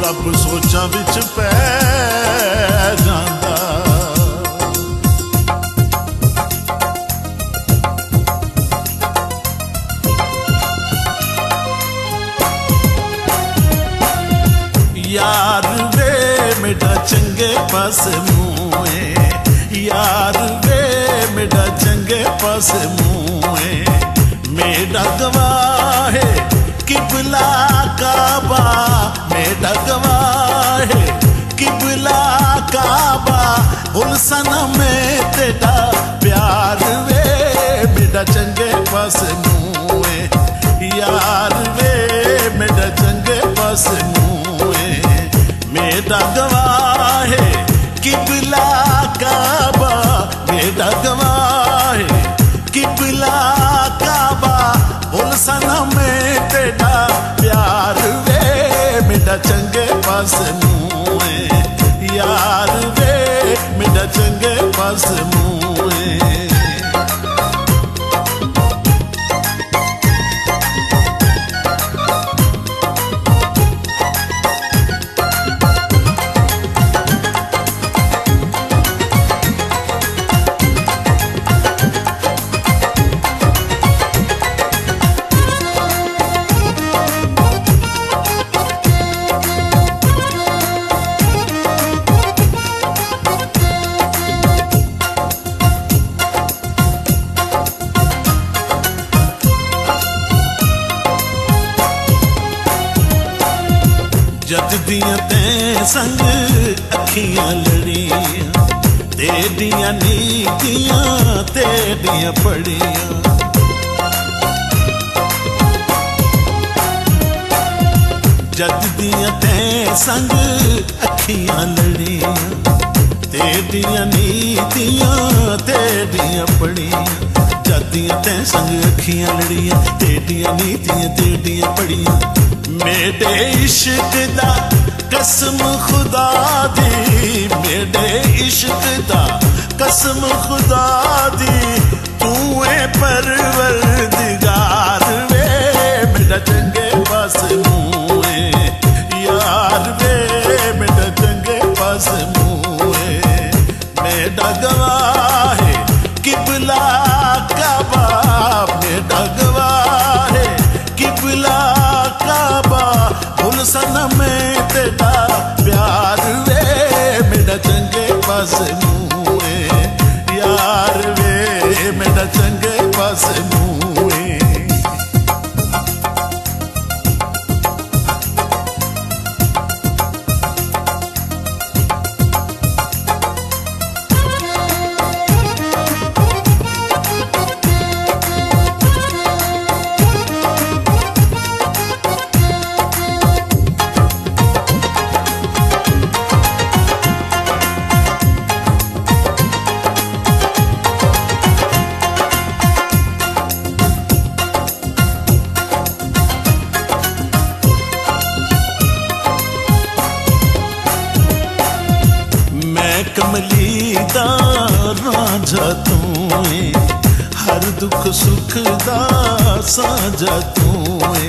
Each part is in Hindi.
ਰੱਬ ਸੋਚਾਂ ਵਿੱਚ ਪੈ ਜਾਂਦਾ। यार वे मेरा चंगे पासे मुँह है, यार वे मेरा चंगे पासे मुँह है। मेरा गवाह है किबला काबा, मेरा गवाह है किबला काबा। हुसन में तेरा प्यार वे मेरा चंगे पासे मुँह है, यार वे मेरा चंगे पासे मुँह है। मेरा गवाह है किबला काबा, मेरा गवाह है किबला काबा। हुसन में तेरा प्यार वे मेरा चंगे पासे मुँह है, यार वे मेरा चंगे पासे मुँह है। जद दियां तैं संग अखियां लड़ियां, तेरियां नीतियां तेरियां पड़ियां। जद दियां तैं संग अखियां लड़ियां, तेरियां नीतियां तेरियां पड़ियां। जद दियां तैं संग अखियां लड़ियां, तेरियां नीतियां तेरियां पड़ियां। मेरे इश्क दा कसम खुदा दी, मेरे इश्क दा कसम खुदा दी। तू है परवरदिगार वे मेरा चंगे पासे मुँह है, यार वे मेरा चंगे पासे मुँह है। मेरा गवाह है किबला काबा, मेरा गवाह है किबला काबा। हुसन में तेरा प्यार वे मेरा चंगे पासे मुँह है, यार वे मेरा चंगे पासे मुँह है। कमली दा रांझा तू है, हर दुख सुख दा साझा तू है।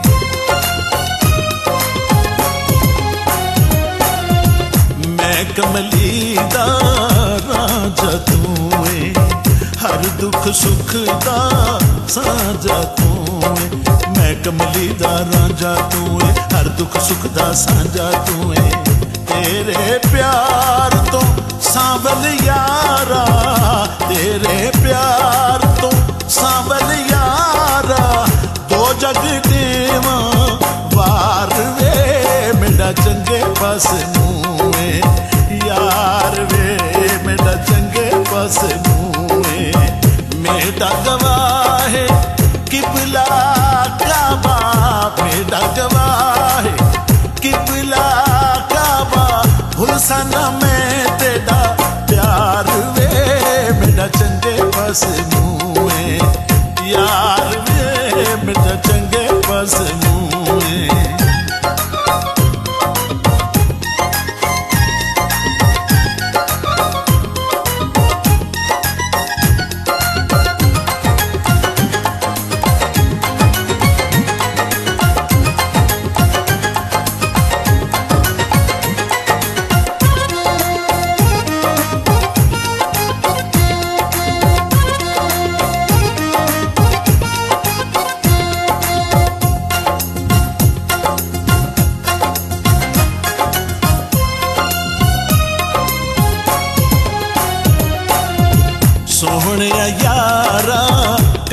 मैं कमली दा रांझा तू है, हर दुख सुख दा साझा तू है। मैं कमली दा रांझा तू है, हर दुख सुख दा साझा तू है। तेरे प्यार तो सांवल यारा, तेरे प्यार तो सांवल यारा। दो जग देवा वार वे मेरा चंगे पासे मुँह है, यार वे मेरा चंगे पासे मुँह है। मेरा गवाह है किबला काबा, मेरा गवाह है किबला काबा। हुसन में तेरा प्यार वे मेरा चंगे पासे मुँह है, यार वे मेरा चंगे पासे मुँह है।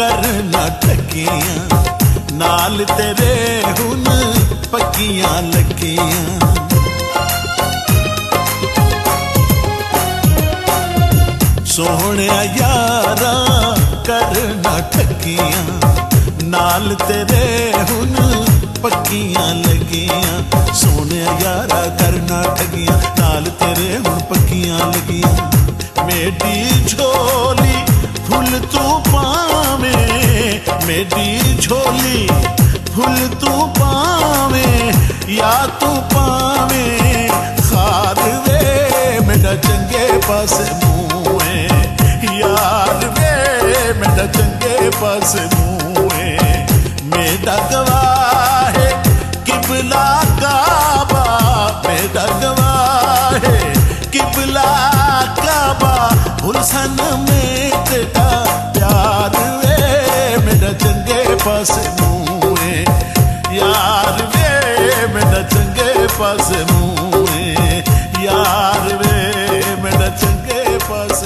करना ठगियां नाल तेरे हुन पक्कियां लगियां। सोहणे यारा करना ठगियां नाल तेरे हुन पक्कियां लगियां। सोहणे यारा करना ठगियां नाल तेरे हुन पक्कियां लगियां। मेरी झोली फुल तू पावे, मेरी झोली फुल तू पावे या तू पावे खार वे मेरा चंगे पासे मुँह यार वे मेरा चंगे पासे मुँह मेरा गवाह है किबला काबा, मेरा गवाह है किबला काबा हुसन में तेरा प्यार वे मेरा चंगे पासे मुँह यार वे मेरा चंगे पासे मुँह यार वे मेरा चंगे पासे